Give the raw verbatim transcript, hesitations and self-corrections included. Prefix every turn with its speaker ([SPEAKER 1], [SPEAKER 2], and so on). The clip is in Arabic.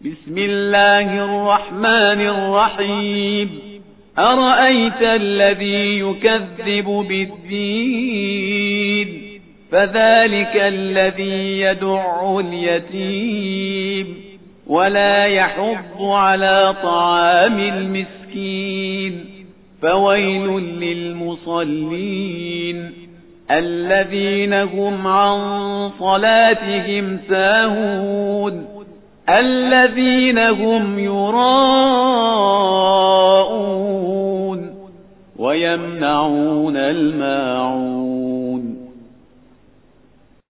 [SPEAKER 1] بسم الله الرحمن الرحيم أرأيت الذي يكذب بالدين فذلك الذي يدع اليتيم ولا يحض على طعام المسكين فويل للمصلين الذين هم عن صلاتهم ساهون الذين هم يراءون ويمنعون الماعون